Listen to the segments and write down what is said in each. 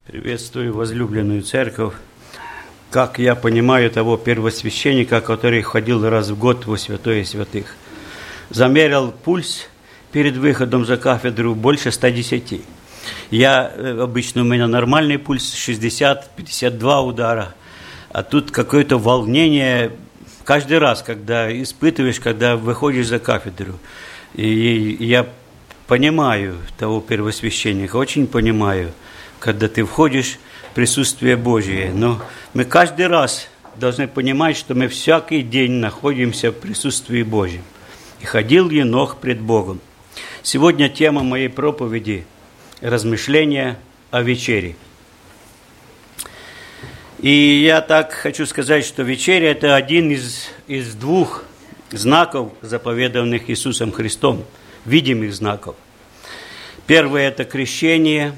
Приветствую возлюбленную церковь. Как я понимаю того первосвященника, который ходил раз в год во святое святых. Замерял пульс перед выходом за кафедру больше 110. Обычно у меня нормальный пульс 60-52 удара. А тут какое-то волнение каждый раз, когда испытываешь, когда выходишь за кафедру. И я понимаю того первосвященника, очень понимаю, когда ты входишь в присутствие Божие. Но мы каждый раз должны понимать, что мы всякий день находимся в присутствии Божьем. И ходил Енох пред Богом. Сегодня тема моей проповеди – размышления о вечере. И я так хочу сказать, что вечеря – это один из двух знаков, заповеданных Иисусом Христом, видимых знаков. Первое – это крещение,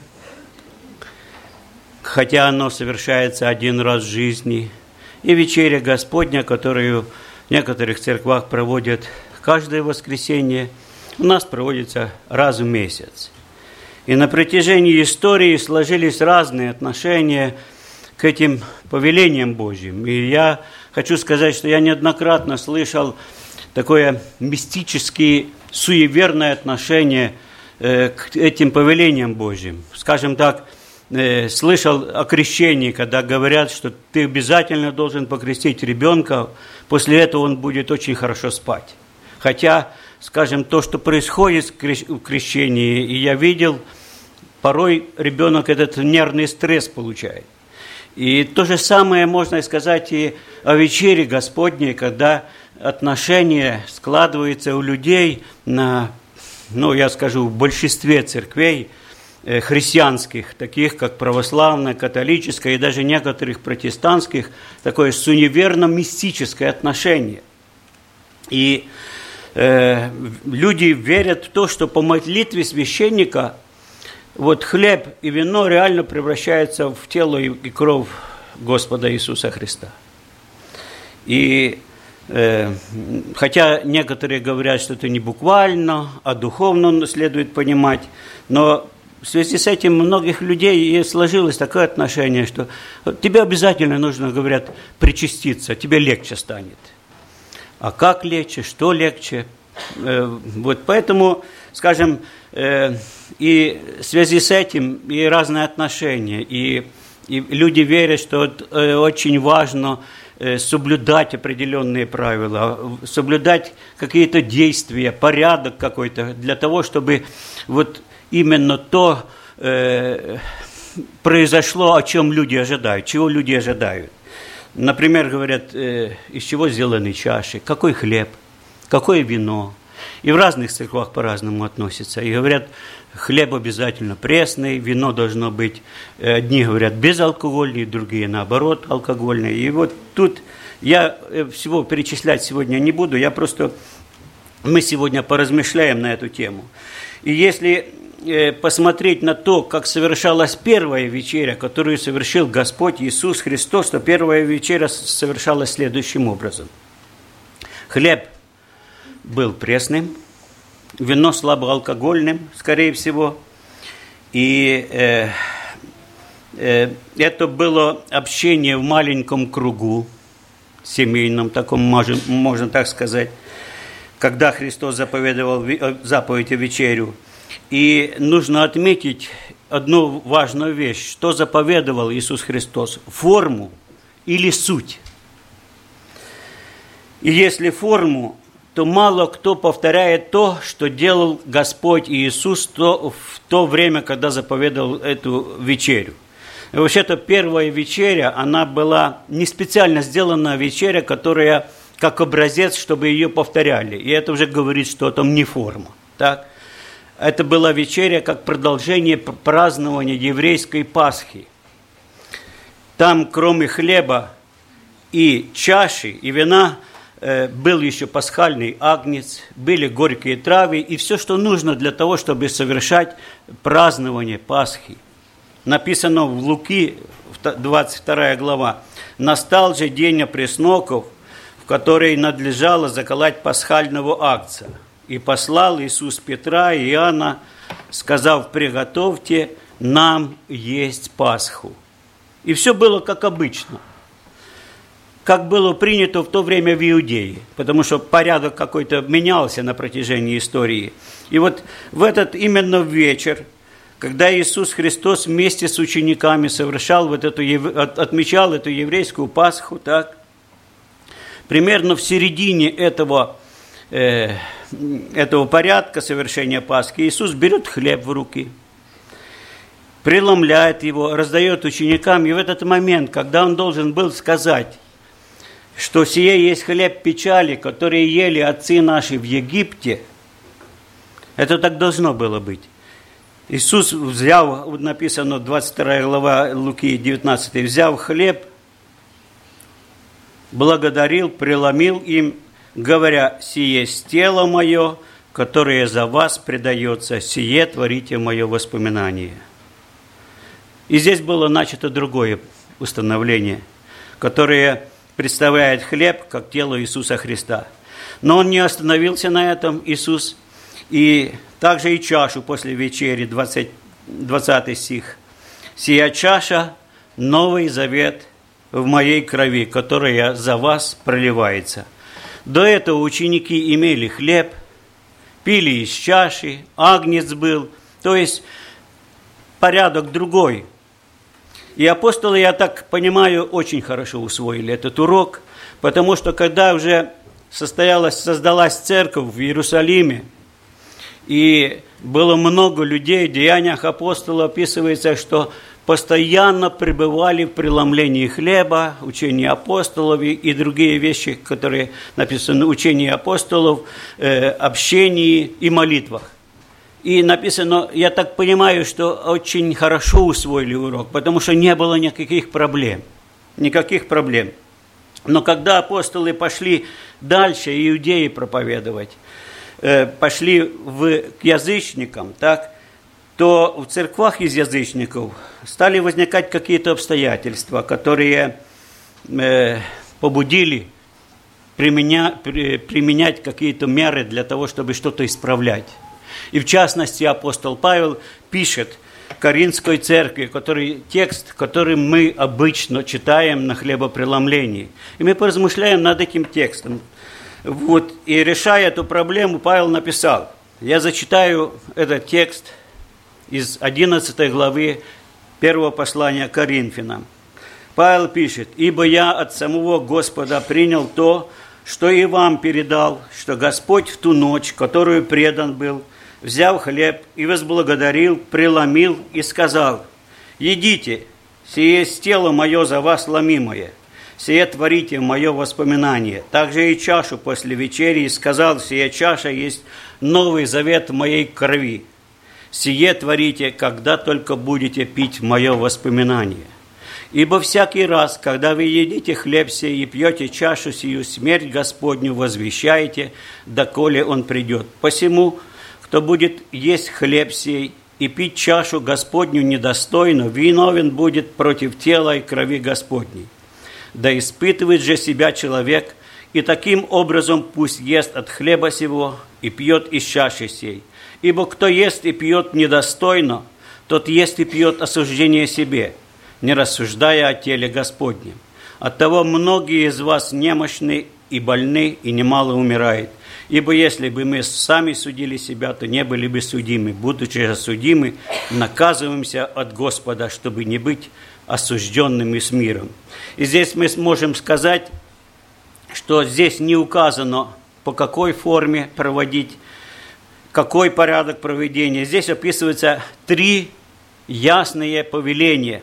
хотя оно совершается один раз в жизни, и вечеря Господня, которую в некоторых церквах проводят каждое воскресенье, у нас проводится раз в месяц. И на протяжении истории сложились разные отношения к этим повелениям Божьим. И я хочу сказать, что я неоднократно слышал такое мистическое, суеверное отношение к этим повелениям Божьим. Скажем так, слышал о крещении, когда говорят, что ты обязательно должен покрестить ребенка, после этого он будет очень хорошо спать. Хотя, скажем, то, что происходит в крещении, и я видел, порой ребенок этот нервный стресс получает. И то же самое можно сказать и о вечере Господней, когда отношения складываются у людей на, в большинстве церквей христианских, таких как православная, католическая и даже некоторых протестантских, такое суеверно-мистическое отношение. И люди верят в то, что по молитве священника хлеб и вино реально превращаются в тело и кровь Господа Иисуса Христа. И хотя некоторые говорят, что это не буквально, а духовно следует понимать, но в связи с этим у многих людей сложилось такое отношение, что тебе обязательно нужно, говорят, причаститься, тебе легче станет. А как легче, что легче? Поэтому, скажем, и в связи с этим и разные отношения, и люди верят, что очень важно соблюдать определенные правила, соблюдать какие-то действия, порядок какой-то, для того, чтобы именно то произошло, о чем люди ожидают, чего люди ожидают. Например, говорят, из чего сделаны чаши, какой хлеб, какое вино. И в разных церквах по-разному относятся. И говорят, хлеб обязательно пресный, вино должно быть, одни говорят, безалкогольное, другие наоборот, алкогольное. И тут я всего перечислять сегодня не буду, мы сегодня поразмышляем на эту тему. И если посмотреть на то, как совершалась первая вечеря, которую совершил Господь Иисус Христос, то первая вечеря совершалась следующим образом. Хлеб был пресным, вино слабоалкогольным, скорее всего, и это было общение в маленьком кругу, семейном, таком, можно так сказать, когда Христос заповедовал заповедь о вечерю. И нужно отметить одну важную вещь, что заповедовал Иисус Христос: форму или суть. И если форму, то мало кто повторяет то, что делал Господь Иисус в то время, когда заповедовал эту вечерю. И вообще-то первая вечеря, она была не специально сделанная вечеря, которая как образец, чтобы ее повторяли. И это уже говорит, что там не форма. Так? Это была вечеря как продолжение празднования еврейской Пасхи. Там, кроме хлеба и чаши, и вина, был еще пасхальный агнец, были горькие травы и все, что нужно для того, чтобы совершать празднование Пасхи. Написано в Луки, 22 глава, «Настал же день опресноков, в который надлежало заколоть пасхального агнца. И послал Иисус Петра и Иоанна, сказав: приготовьте нам есть Пасху. И все было как обычно, как было принято в то время в Иудее, потому что порядок какой-то менялся на протяжении истории. И вот в этот именно вечер, когда Иисус Христос вместе с учениками совершал отмечал эту еврейскую Пасху, так, примерно в середине этого порядка совершения Пасхи Иисус берет хлеб в руки, преломляет его, раздает ученикам, и в этот момент, когда он должен был сказать, что сие есть хлеб печали, который ели отцы наши в Египте, это так должно было быть. Иисус взял, написано 22 глава Луки 19, взяв хлеб, благодарил, преломил им, говоря, сие есть тело мое, которое за вас предается, сие творите мое воспоминание. И здесь было начато другое установление, которое представляет хлеб как тело Иисуса Христа. Но он не остановился на этом, Иисус, и также и чашу после вечери, 20 стих. «Сия чаша – новый завет в моей крови, которая за вас проливается». До этого ученики имели хлеб, пили из чаши, агнец был, то есть порядок другой. И апостолы, я так понимаю, очень хорошо усвоили этот урок, потому что когда уже создалась церковь в Иерусалиме, и было много людей, в Деяниях апостолов описывается, что постоянно пребывали в преломлении хлеба, учении апостолов и другие вещи, которые написаны в учении апостолов, общении и молитвах. И написано, я так понимаю, что очень хорошо усвоили урок, потому что не было никаких проблем. Но когда апостолы пошли дальше, иудеи проповедовать, пошли к язычникам, так, то в церквах из язычников стали возникать какие-то обстоятельства, которые побудили применять какие-то меры для того, чтобы что-то исправлять. И в частности апостол Павел пишет Коринфской церкви, текст, который мы обычно читаем на хлебопреломлении. И мы поразмышляем над этим текстом. Вот, и решая эту проблему, Павел написал, я зачитаю этот текст из 11 главы 1 послания к Коринфянам. Павел пишет, «Ибо я от самого Господа принял то, что и вам передал, что Господь в ту ночь, которую предан был, взяв хлеб и возблагодарил, преломил и сказал, едите, сие есть тело мое за вас ломимое, сие творите в мое воспоминание. Также и чашу после вечери, и сказал, сия чаша есть новый завет в моей крови. Сие творите, когда только будете пить в мое воспоминание. Ибо всякий раз, когда вы едите хлеб сей и пьете чашу сию, смерть Господню возвещаете, доколе он придет. Посему, кто будет есть хлеб сей и пить чашу Господню недостойно, виновен будет против тела и крови Господней. Да испытывает же себя человек, и таким образом пусть ест от хлеба сего и пьет из чаши сей. Ибо кто ест и пьет недостойно, тот ест и пьет осуждение себе, не рассуждая о теле Господнем. Оттого многие из вас немощны и больны, и немало умирает. Ибо если бы мы сами судили себя, то не были бы судимы. Будучи же судимы, наказываемся от Господа, чтобы не быть осужденными с миром». И здесь мы сможем сказать, что здесь не указано, по какой форме проводить, какой порядок проведения. Здесь описываются 3 ясные повеления,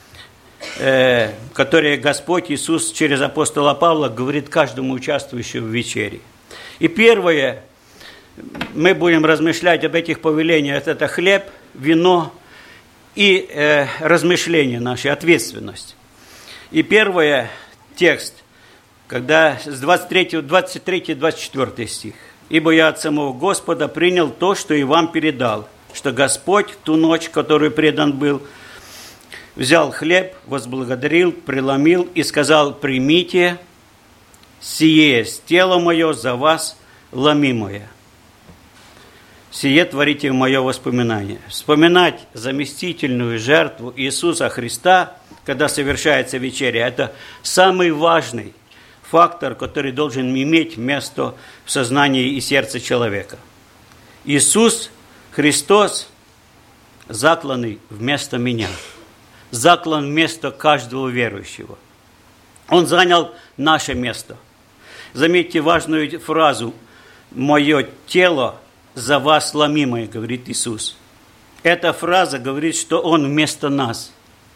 которые Господь Иисус через апостола Павла говорит каждому участвующему в вечере. И первое, мы будем размышлять об этих повелениях, это хлеб, вино и размышления наши, ответственность. И первый текст, когда с 23-24 стих. «Ибо я от самого Господа принял то, что и вам передал, что Господь в ту ночь, которую предан был, взял хлеб, возблагодарил, преломил и сказал, примите, сие есть тело мое за вас ломимое». сие творите в мое воспоминание. Вспоминать заместительную жертву Иисуса Христа, когда совершается вечеря, это самый важный фактор, который должен иметь место в сознании и сердце человека. Иисус Христос закланный вместо меня, заклан вместо каждого верующего. Он занял наше место. Заметьте важную фразу: «Мое тело за вас ломимое», говорит Иисус. Эта фраза говорит, что Он вместо нас.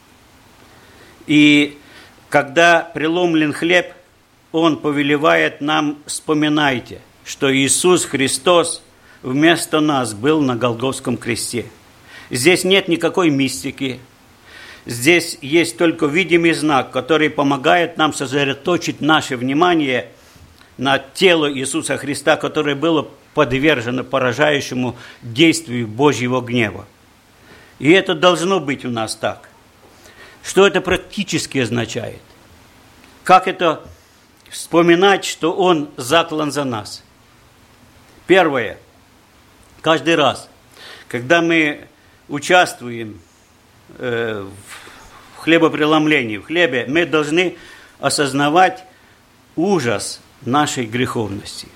И когда преломлен хлеб, Он повелевает нам: вспоминайте, что Иисус Христос вместо нас был на Голгофском кресте. Здесь нет никакой мистики. Здесь есть только видимый знак, который помогает нам сосредоточить наше внимание на тело Иисуса Христа, которое было подвержено поражающему действию Божьего гнева. И это должно быть у нас так. Что это практически означает? Как это вспоминать, что Он заклан за нас? Первое. Каждый раз, когда мы участвуем в хлебопреломлении, в хлебе, мы должны осознавать ужас нашей греховности.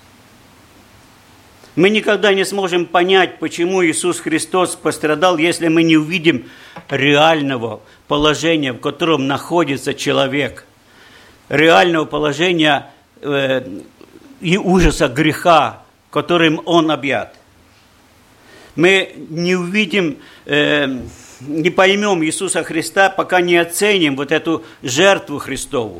Мы никогда не сможем понять, почему Иисус Христос пострадал, если мы не увидим реального положения, в котором находится человек, реального положения и ужаса греха, которым он объят. Мы не увидим, не поймем Иисуса Христа, пока не оценим вот эту жертву Христову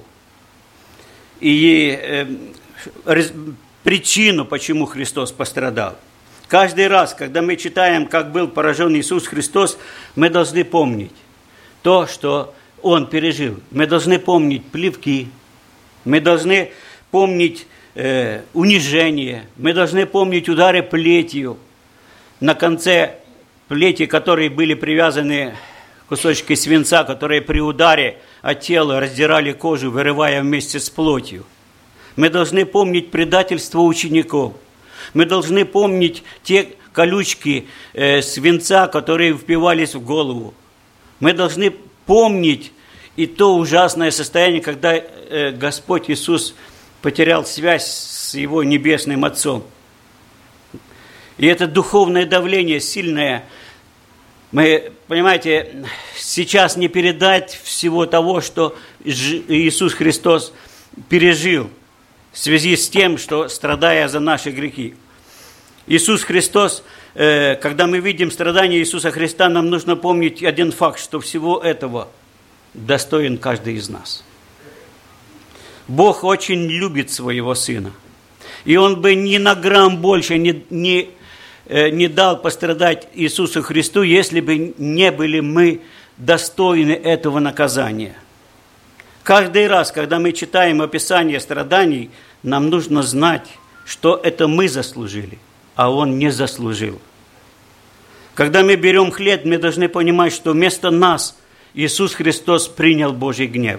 и причину, почему Христос пострадал. Каждый раз, когда мы читаем, как был поражен Иисус Христос, мы должны помнить то, что Он пережил. Мы должны помнить плевки, мы должны помнить унижение, мы должны помнить удары плетью. На конце плети, которые были привязаны кусочки свинца, которые при ударе от тела раздирали кожу, вырывая вместе с плотью. Мы должны помнить предательство учеников. Мы должны помнить те колючки свинца, которые впивались в голову. Мы должны помнить и то ужасное состояние, когда Господь Иисус потерял связь с Его Небесным Отцом. И это духовное давление сильное. Мы, понимаете, сейчас не передать всего того, что Иисус Христос пережил в связи с тем, что страдая за наши грехи. Иисус Христос, когда мы видим страдания Иисуса Христа, нам нужно помнить один факт, что всего этого достоин каждый из нас. Бог очень любит своего Сына. И Он бы ни на грамм больше не дал пострадать Иисусу Христу, если бы не были мы достойны этого наказания. Каждый раз, когда мы читаем описание страданий, нам нужно знать, что это мы заслужили, а Он не заслужил. Когда мы берем хлеб, мы должны понимать, что вместо нас Иисус Христос принял Божий гнев.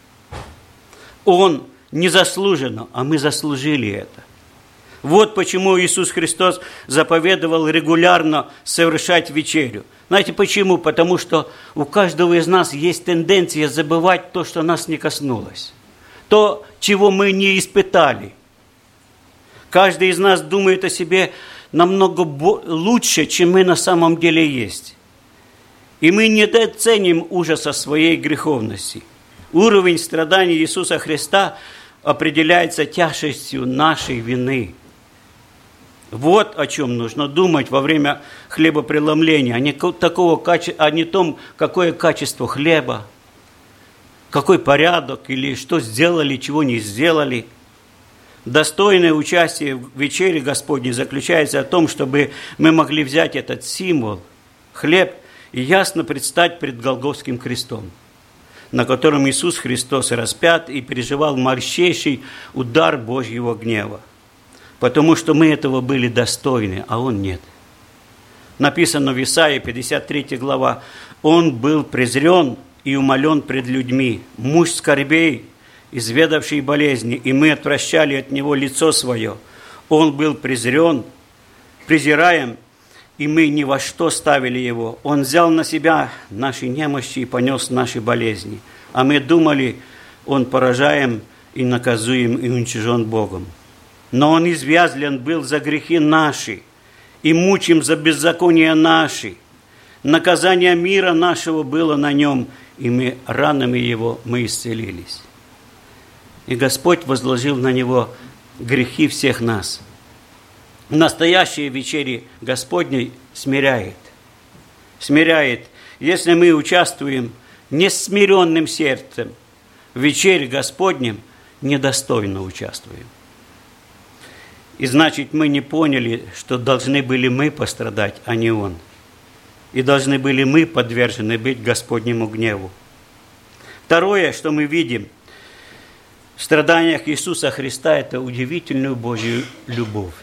Он незаслуженно, а мы заслужили это. Вот почему Иисус Христос заповедовал регулярно совершать вечерю. Знаете почему? Потому что у каждого из нас есть тенденция забывать то, что нас не коснулось. То, чего мы не испытали. Каждый из нас думает о себе намного лучше, чем мы на самом деле есть. И мы недооценим ужаса своей греховности. Уровень страданий Иисуса Христа определяется тяжестью нашей вины. Вот о чем нужно думать во время хлебопреломления, а не том, какое качество хлеба, какой порядок, или что сделали, чего не сделали. Достойное участие в вечере Господней заключается в том, чтобы мы могли взять этот символ, хлеб, и ясно предстать пред Голгофским крестом, на котором Иисус Христос распят и переживал мощнейший удар Божьего гнева. Потому что мы этого были достойны, а Он нет. Написано в Исаии, 53 глава, «Он был презрен и умолен пред людьми, муж скорбей, изведавший болезни, и мы отвращали от Него лицо свое. Он был презрен презираем, и мы ни во что ставили Его. Он взял на себя наши немощи и понес наши болезни. А мы думали, Он поражаем и наказуем и уничижен Богом. Но Он извязлен был за грехи наши, и мучим за беззакония наши. Наказание мира нашего было на Нем, и мы ранами Его мы исцелились. И Господь возложил на Него грехи всех нас. В настоящей вечере Господней смиряет. Смиряет. Если мы участвуем не с смиренным сердцем в вечере Господнем, недостойно участвуем. И значит, мы не поняли, что должны были мы пострадать, а не Он. И должны были мы подвержены быть Господнему гневу. Второе, что мы видим в страданиях Иисуса Христа, это удивительную Божью любовь.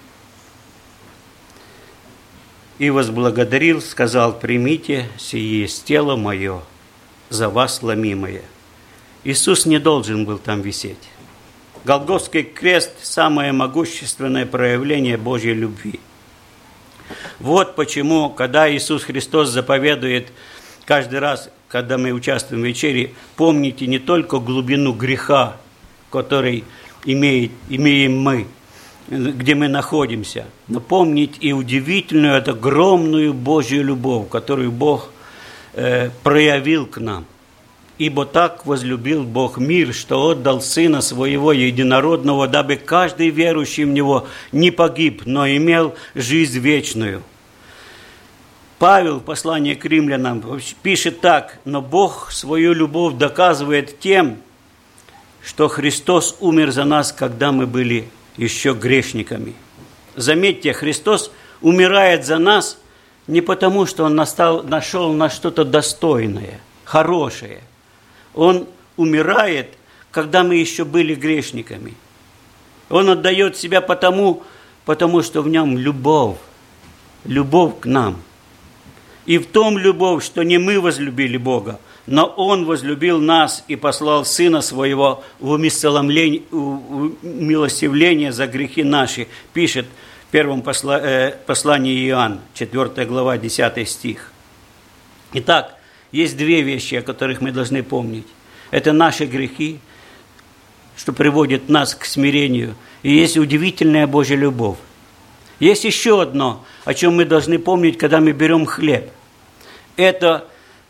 И возблагодарил, сказал: примите, сие есть тело мое, за вас ломимое. Иисус не должен был там висеть. Голгофский крест – самое могущественное проявление Божьей любви. Вот почему, когда Иисус Христос заповедует каждый раз, когда мы участвуем в вечере, помните не только глубину греха, который имеем мы, где мы находимся, но помнить и удивительную, это огромную Божью любовь, которую Бог проявил к нам. Ибо так возлюбил Бог мир, что отдал Сына Своего Единородного, дабы каждый верующий в Него не погиб, но имел жизнь вечную. Павел в послании к римлянам пишет так: но Бог свою любовь доказывает тем, что Христос умер за нас, когда мы были еще грешниками. Заметьте, Христос умирает за нас не потому, что Он нашел на что-то достойное, хорошее. Он умирает, когда мы еще были грешниками. Он отдает себя потому что в Нем любовь к нам. И в том любовь, что не мы возлюбили Бога, но Он возлюбил нас и послал Сына Своего в умилостивление за грехи наши, пишет в первом послании Иоанна, 4 глава, 10 стих. Итак, есть две вещи, о которых мы должны помнить. Это наши грехи, что приводит нас к смирению, и есть удивительная Божья любовь. Есть еще одно, о чем мы должны помнить, когда мы берем хлеб. Это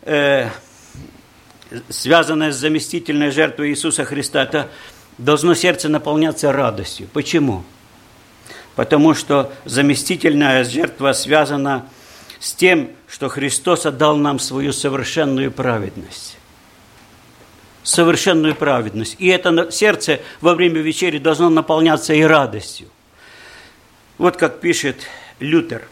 связанное с заместительной жертвой Иисуса Христа. Это должно сердце наполняться радостью. Почему? Потому что заместительная жертва связана с тем, что Христос отдал нам свою совершенную праведность. Совершенную праведность. И это сердце во время вечери должно наполняться и радостью. Вот как пишет Лютер: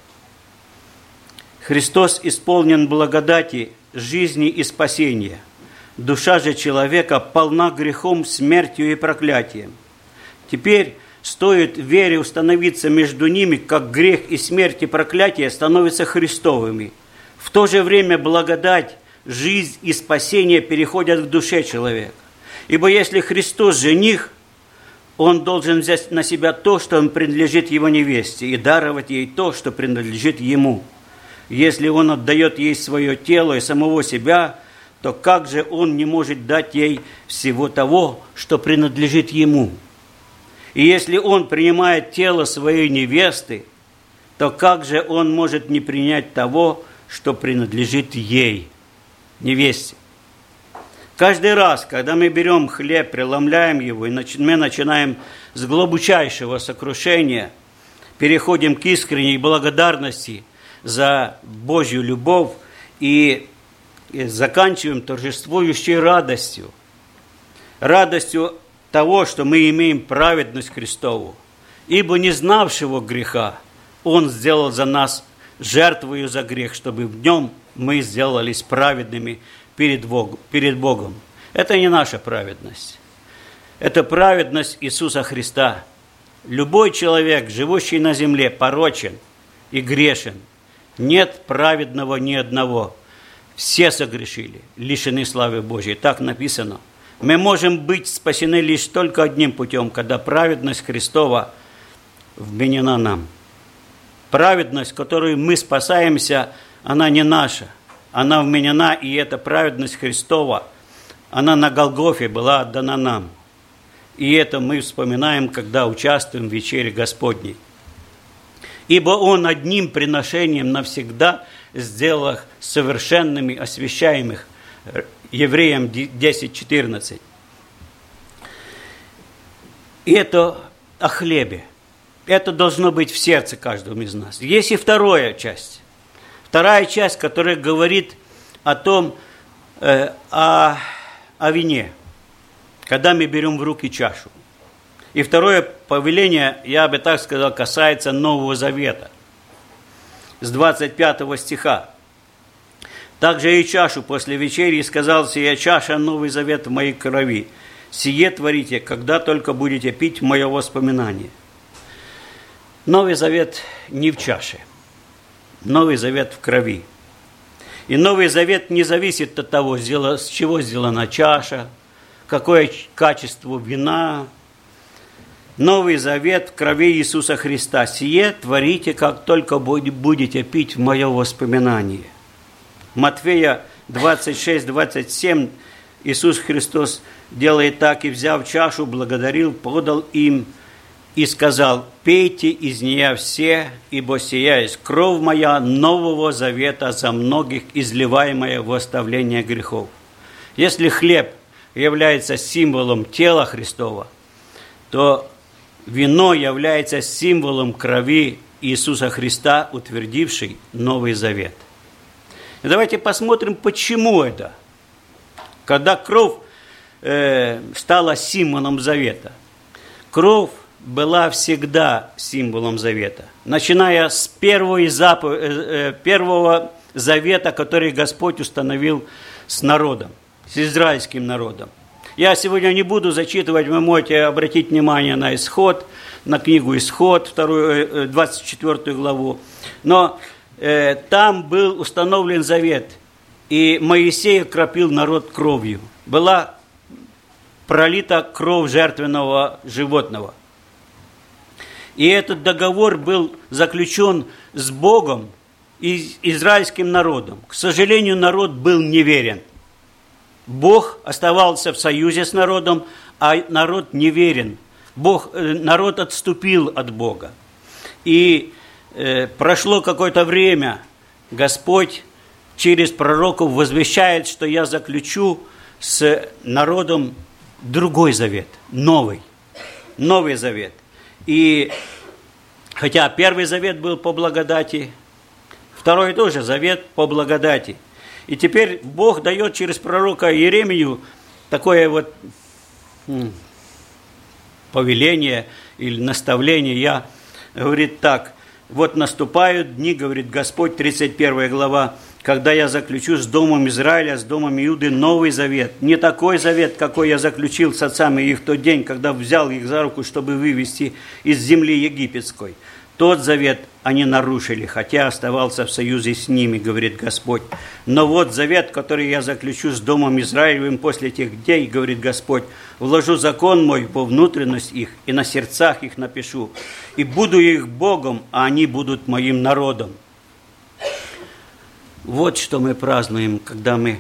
Христос исполнен благодати, жизни и спасения. Душа же человека полна грехом, смертью и проклятием. Теперь стоит вере установиться между ними, как грех и смерть и проклятие становятся Христовыми. В то же время благодать, жизнь и спасение переходят к душе человека. Ибо если Христос жених, Он должен взять на себя то, что принадлежит Его невесте, и даровать ей то, что принадлежит Ему. Если Он отдает ей свое тело и самого себя, то как же Он не может дать ей всего того, что принадлежит Ему? И если Он принимает тело своей невесты, то как же Он может не принять того, что принадлежит ей, невесте? Каждый раз, когда мы берем хлеб, преломляем его, и мы начинаем с глубочайшего сокрушения, переходим к искренней благодарности за Божью любовь и заканчиваем торжествующей радостью. Радостью того, что мы имеем праведность Христову. Ибо не знавшего греха Он сделал за нас жертвою за грех, чтобы в Нем мы сделались праведными перед Богом. Это не наша праведность. Это праведность Иисуса Христа. Любой человек, живущий на земле, порочен и грешен. Нет праведного ни одного. Все согрешили, лишены славы Божьей. Так написано. Мы можем быть спасены лишь только одним путем, когда праведность Христова вменена нам. праведность, которой мы спасаемся, она не наша. Она вменена, и эта праведность Христова, она на Голгофе была отдана нам. И это мы вспоминаем, когда участвуем в вечере Господней. Ибо Он одним приношением навсегда сделал их совершенными, освящаемых. Евреям 10:14. И это о хлебе. Это должно быть в сердце каждого из нас. Есть и вторая часть. Вторая часть, которая говорит о том, о вине, когда мы берем в руки чашу. И второе повеление, я бы так сказал, касается Нового Завета. С 25 стиха. «Также и чашу после вечери, и сказал: сия чаша Новый Завет в моей крови. Сие творите, когда только будете пить в мое воспоминание». Новый Завет не в чаше. Новый Завет в крови. И Новый Завет не зависит от того, с чего сделана чаша, какое качество вина. Новый Завет в крови Иисуса Христа. Сие творите, как только будете пить в мое воспоминание. Матфея 26-27 Иисус Христос делает так: и, взяв чашу, благодарил, подал им и сказал: пейте из нее все, ибо сия есть кровь моя Нового Завета за многих, изливаемая в оставление грехов. Если хлеб является символом тела Христова, то вино является символом крови Иисуса Христа, утвердившей Новый Завет. И давайте посмотрим, почему это. Когда кровь стала символом завета. Кровь была всегда символом завета. Начиная с первого завета, который Господь установил с народом, с израильским народом. Я сегодня не буду зачитывать, вы можете обратить внимание на Исход, на книгу Исход, 24 главу. Но там был установлен завет, и Моисей окропил народ кровью. Была пролита кровь жертвенного животного. И этот договор был заключен с Богом и израильским народом. К сожалению, народ был неверен. Бог оставался в союзе с народом, а народ неверен. Народ отступил от Бога. И прошло какое-то время, Господь через пророков возвещает, что я заключу с народом другой завет, новый завет. И хотя первый завет был по благодати, второй тоже завет по благодати. И теперь Бог дает через пророка Иеремию такое вот повеление или наставление. Говорит так: вот наступают дни, говорит Господь, 31 глава, когда я заключу с домом Израиля, с домом Иуды новый завет. Не такой завет, какой я заключил с отцами их в тот день, когда взял их за руку, чтобы вывести из земли египетской. Тот завет они нарушили, хотя оставался в союзе с ними, говорит Господь. Но вот завет, который я заключу с домом Израилевым после тех дней, говорит Господь, вложу закон мой во внутренность их, и на сердцах их напишу, и буду их Богом, а они будут моим народом. Вот что мы празднуем, когда мы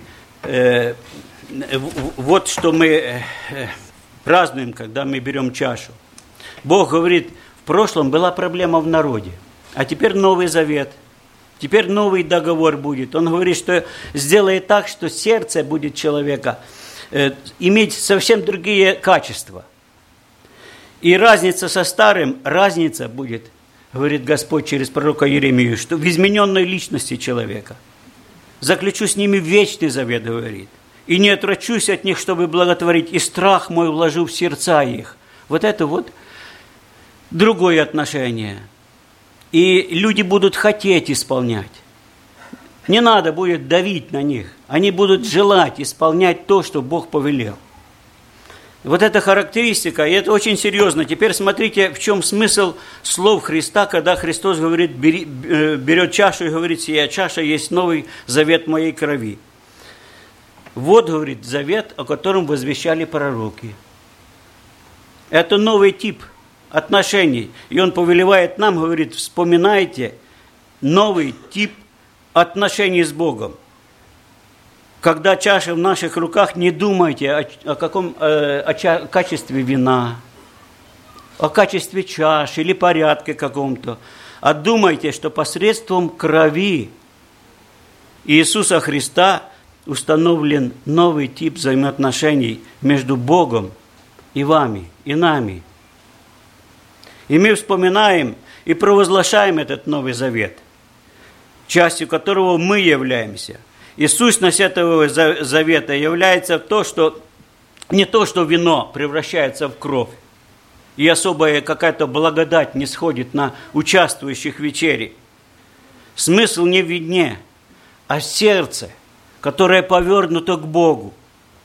когда мы берем чашу. Бог говорит, в прошлом была проблема в народе, а теперь новый завет, теперь новый договор будет. Он говорит, что сделает так, что сердце будет человека иметь совсем другие качества. И разница со старым, разница будет, говорит Господь через пророка Иеремию, что в измененной личности человека. Заключу с ними вечный завет, говорит, и не отречусь от них, чтобы благотворить, и страх мой вложу в сердца их. Вот это вот другое отношение. И люди будут хотеть исполнять. Не надо будет давить на них. Они будут желать исполнять то, что Бог повелел. Вот эта характеристика, и это очень серьезно. Теперь смотрите, в чем смысл слов Христа, когда Христос говорит, берет чашу и говорит, сия чаша есть новый завет моей крови. Вот, говорит, завет, о котором возвещали пророки. Это новый тип отношений. И он повелевает нам, говорит, вспоминайте новый тип отношений с Богом. Когда чаша в наших руках, не думайте о качестве вина, о качестве чаши или порядке каком-то, а думайте, что посредством крови Иисуса Христа установлен новый тип взаимоотношений между Богом и вами, и нами. И мы вспоминаем и провозглашаем этот Новый Завет, частью которого мы являемся. И сущность этого завета является не то, что вино превращается в кровь, и особая какая-то благодать не сходит на участвующих в вечере. Смысл не в вине, а в сердце, которое повернуто к Богу,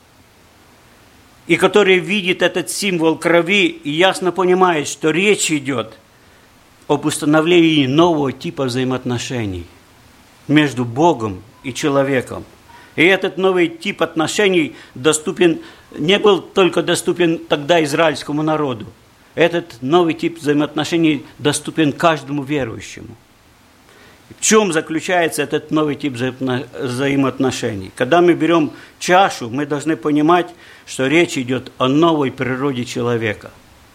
и которое видит этот символ крови и ясно понимает, что речь идет об установлении нового типа взаимоотношений между Богом и человеком. И этот новый тип отношений не был только доступен тогда израильскому народу. Этот новый тип взаимоотношений доступен каждому верующему. В чем заключается этот новый тип взаимоотношений? Когда мы берем чашу, мы должны понимать, что речь идет о новой природе человека.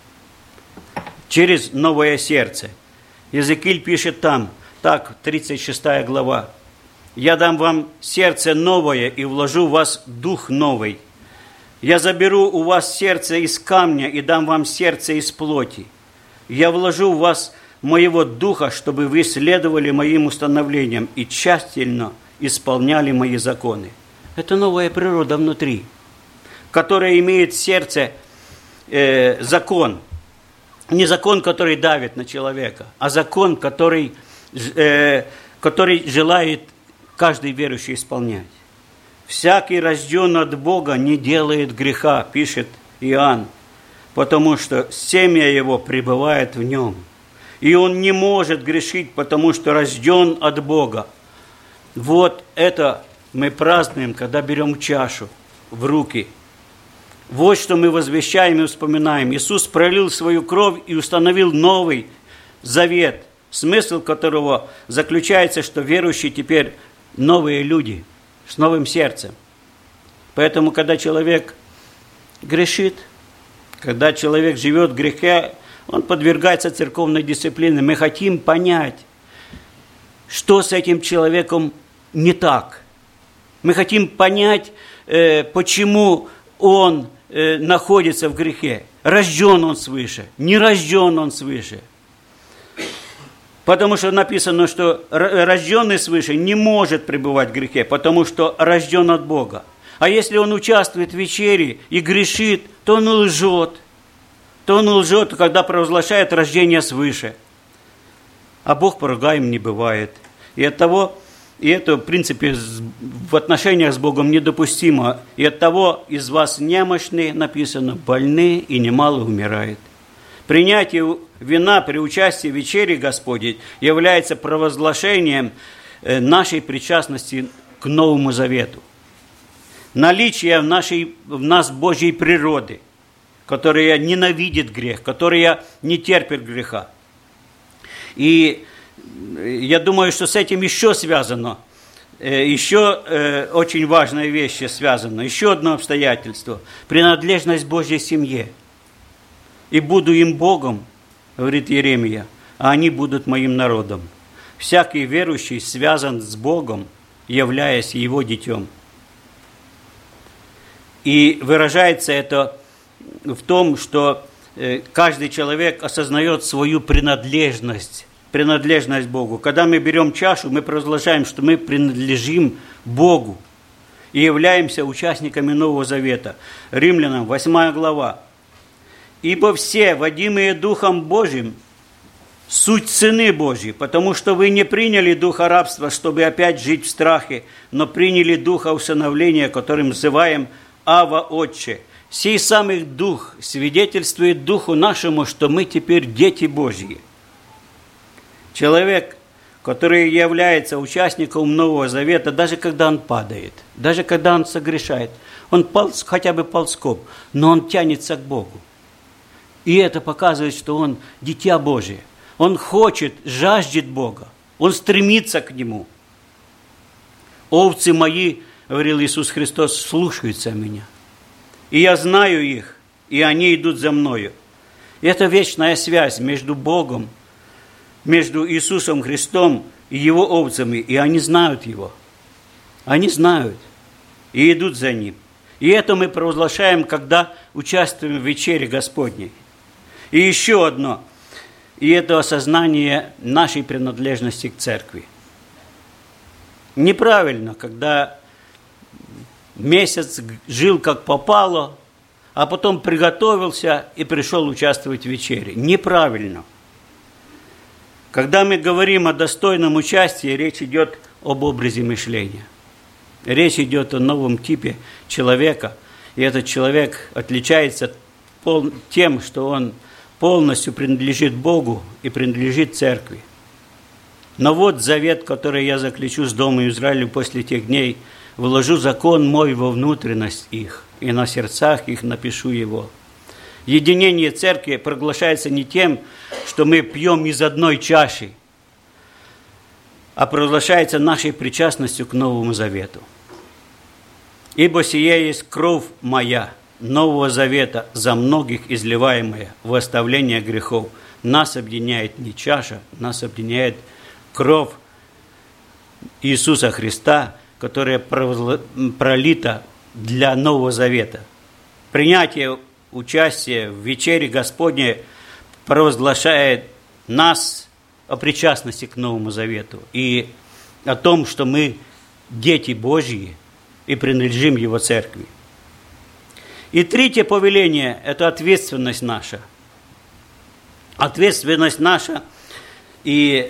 Через новое сердце. Иезекииль пишет там, так, 36 глава. «Я дам вам сердце новое и вложу в вас дух новый. Я заберу у вас сердце из камня и дам вам сердце из плоти. Я вложу в вас моего духа, чтобы вы следовали моим установлениям и тщательно исполняли мои законы». Это новая природа внутри, которая имеет в сердце закон. Не закон, который давит на человека, а закон, который желает каждый верующий исполнять. «Всякий, рожденный от Бога, не делает греха», пишет Иоанн, «потому что семя его пребывает в нем. И он не может грешить, потому что рожден от Бога». Вот это мы празднуем, когда берем чашу в руки. Вот что мы возвещаем и вспоминаем. Иисус пролил свою кровь и установил новый завет, смысл которого заключается, что верующие теперь новые люди с новым сердцем. Поэтому, когда человек грешит, когда человек живет в грехе, он подвергается церковной дисциплине. Мы хотим понять, что с этим человеком не так. Мы хотим понять, почему он находится в грехе. Рожден он свыше, не рожден он свыше. Потому что написано, что рожденный свыше не может пребывать в грехе, потому что рожден от Бога. А если он участвует в вечере и грешит, то он лжет. Когда провозглашает рождение свыше. А Бог поругаем не бывает. И это, в принципе, в отношениях с Богом недопустимо. И оттого из вас немощные, написано, больны и немало умирает. Принятие вина при участии в вечере Господней является провозглашением нашей причастности к Новому Завету. Наличие в нас Божьей природы, которая ненавидит грех, которая не терпит греха. И я думаю, что с этим еще связано, еще очень важная вещь связана, еще одно обстоятельство – принадлежность Божьей семье. «И буду им Богом, — говорит Иеремия, — а они будут моим народом». Всякий верующий связан с Богом, являясь Его детем. И выражается это в том, что каждый человек осознает свою принадлежность Богу. Когда мы берем чашу, мы провозглашаем, что мы принадлежим Богу и являемся участниками Нового Завета. Римлянам 8 глава. «Ибо все, водимые Духом Божьим, суть сыны Божьи, потому что вы не приняли духа рабства, чтобы опять жить в страхе, но приняли духа усыновления, которым называем Ава Отче. Сей самый Дух свидетельствует Духу нашему, что мы теперь дети Божьи». Человек, который является участником Нового Завета, даже когда он падает, даже когда он согрешает, он хотя бы ползком, но он тянется к Богу. И это показывает, что он дитя Божие. Он хочет, жаждет Бога. Он стремится к Нему. «Овцы мои, — говорил Иисус Христос, — слушаются меня. И я знаю их, и они идут за мною». И это вечная связь между Богом, между Иисусом Христом и Его овцами. И они знают Его. Они знают и идут за Ним. И это мы провозглашаем, когда участвуем в вечере Господней. И еще одно. И это осознание нашей принадлежности к церкви. Неправильно, когда месяц жил как попало, а потом приготовился и пришел участвовать в вечере. Неправильно. Когда мы говорим о достойном участии, речь идет об образе мышления. Речь идет о новом типе человека. И этот человек отличается тем, что он полностью принадлежит Богу и принадлежит церкви. Но вот завет, который я заключу с Домом Израилю после тех дней, вложу закон мой во внутренность их, и на сердцах их напишу его. Единение церкви проглашается не тем, что мы пьем из одной чаши, а проглашается нашей причастностью к Новому Завету. «Ибо сие есть кровь моя, Нового Завета, за многих изливаемая в оставление грехов. Нас объединяет не чаша, нас объединяет кровь Иисуса Христа, которая пролита для Нового Завета». Принятие участия в вечере Господней провозглашает нас о причастности к Новому Завету и о том, что мы дети Божьи и принадлежим Его церкви. И третье повеление – это ответственность наша. Ответственность наша и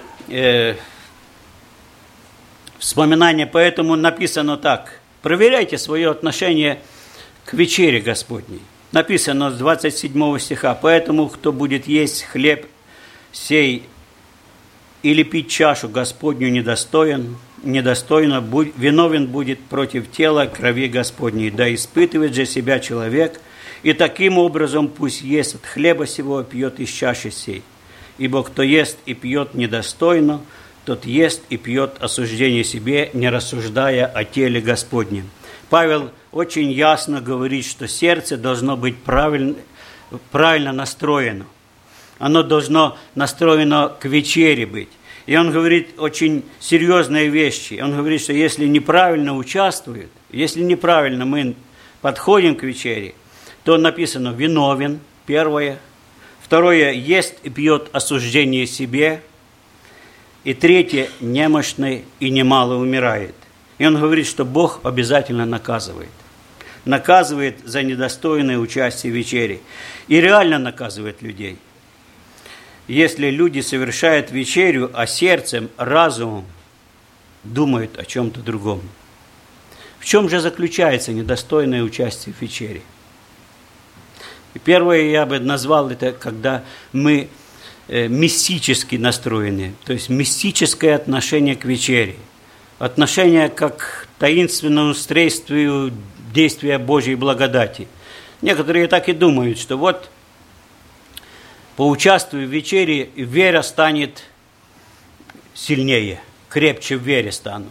вспоминание, поэтому написано так. Проверяйте свое отношение к вечере Господней. Написано с 27 стиха. «Поэтому, кто будет есть хлеб сей или пить чашу Господню недостойно, виновен будет против тела крови Господней. Да испытывает же себя человек, и таким образом пусть ест от хлеба сего, пьет из чаши сей. Ибо кто ест и пьет недостойно, тот ест и пьет осуждение себе, не рассуждая о теле Господнем». Павел очень ясно говорит, что сердце должно быть правильно настроено. Оно должно настроено к вечере быть. И он говорит очень серьезные вещи. Он говорит, что если неправильно участвуют, если неправильно мы подходим к вечере, то написано «виновен», первое. Второе – ест и пьет осуждение себе. И третье – немощный и немало умирает. И он говорит, что Бог обязательно наказывает. Наказывает за недостойное участие в вечере. И реально наказывает людей. Если люди совершают вечерю, а сердцем, разумом думают о чем-то другом. В чем же заключается недостойное участие в вечере? И первое я бы назвал это, когда мы мистически настроены, то есть мистическое отношение к вечере. Отношение как к таинственному средству действия Божьей благодати. Некоторые так и думают, что вот поучаствуя в вечере, вера станет сильнее, крепче в вере стану.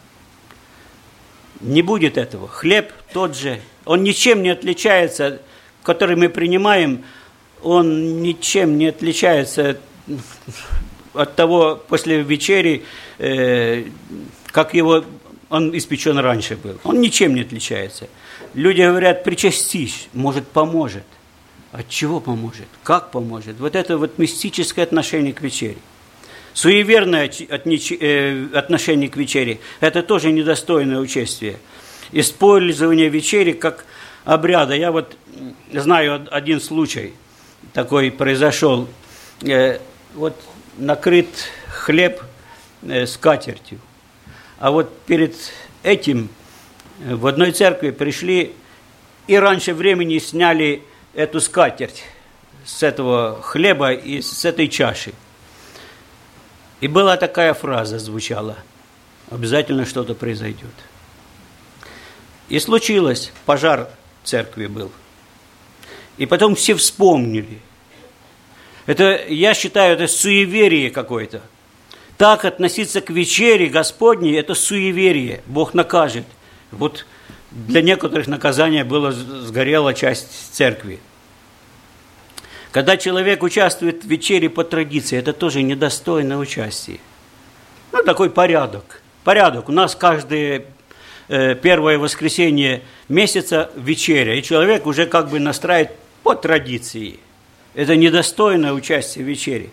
Не будет этого. Хлеб тот же, он ничем не отличается, который мы принимаем, он ничем не отличается от того после вечери, как он испечен раньше был. Он ничем не отличается. Люди говорят, причастись, может, поможет. От чего поможет? Как поможет? Вот это вот мистическое отношение к вечере. Суеверное отношение к вечере – это тоже недостойное участие. Использование вечери как обряда. Я вот знаю один случай, такой произошел. Вот накрыт хлеб скатертью. А вот перед этим в одной церкви пришли и раньше времени сняли эту скатерть с этого хлеба и с этой чаши. И была такая фраза, звучала: обязательно что-то произойдет. И случилось, пожар в церкви был. И потом все вспомнили. Это, я считаю, это суеверие какое-то. Так относиться к вечере Господней – это суеверие. Бог накажет. Вот для некоторых наказание было, сгорела часть церкви. Когда человек участвует в вечере по традиции, это тоже недостойное участие. Ну, такой порядок. Порядок. У нас каждое первое воскресенье месяца вечеря, и человек уже как бы настраивает по традиции. Это недостойное участие в вечере.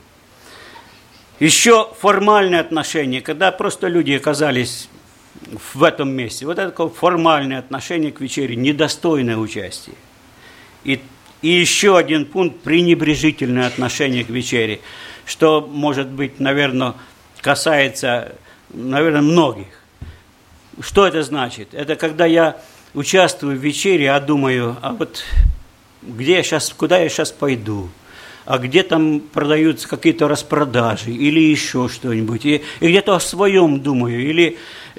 Еще формальные отношения, когда просто люди оказались в этом месте. Вот это такое формальное отношение к вечере, недостойное участие. И еще один пункт – пренебрежительное отношение к вечере, что, может быть, наверное, касается, многих. Что это значит? Это когда я участвую в вечере, а думаю, а вот куда я сейчас пойду? А где там продаются какие-то распродажи или еще что-нибудь. И где-то о своем думаю, или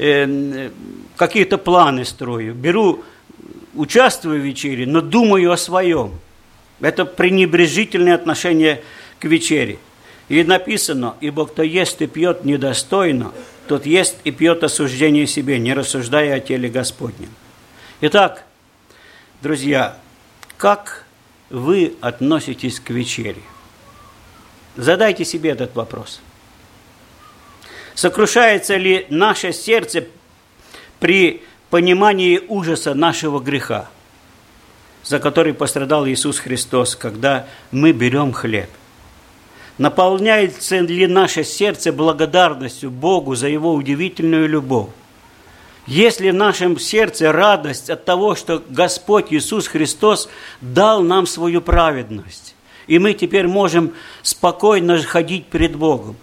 какие-то планы строю. Участвую в вечере, но думаю о своем. Это пренебрежительное отношение к вечере. И написано, ибо кто ест и пьет недостойно, тот ест и пьет осуждение себе, не рассуждая о теле Господнем. Итак, друзья, как вы относитесь к вечере? Задайте себе этот вопрос. Сокрушается ли наше сердце при понимании ужаса нашего греха, за который пострадал Иисус Христос, когда мы берем хлеб? Наполняется ли наше сердце благодарностью Богу за Его удивительную любовь? Есть ли в нашем сердце радость от того, что Господь Иисус Христос дал нам свою праведность, и мы теперь можем спокойно ходить перед Богом?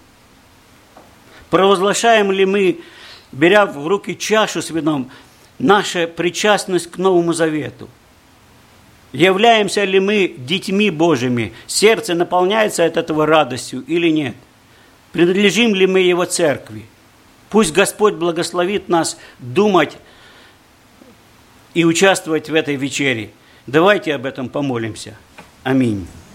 Провозглашаем ли мы, беря в руки чашу с вином, наша причастность к Новому Завету? Являемся ли мы детьми Божьими? Сердце наполняется от этого радостью или нет? Принадлежим ли мы Его церкви? Пусть Господь благословит нас думать и участвовать в этой вечере. Давайте об этом помолимся. Аминь.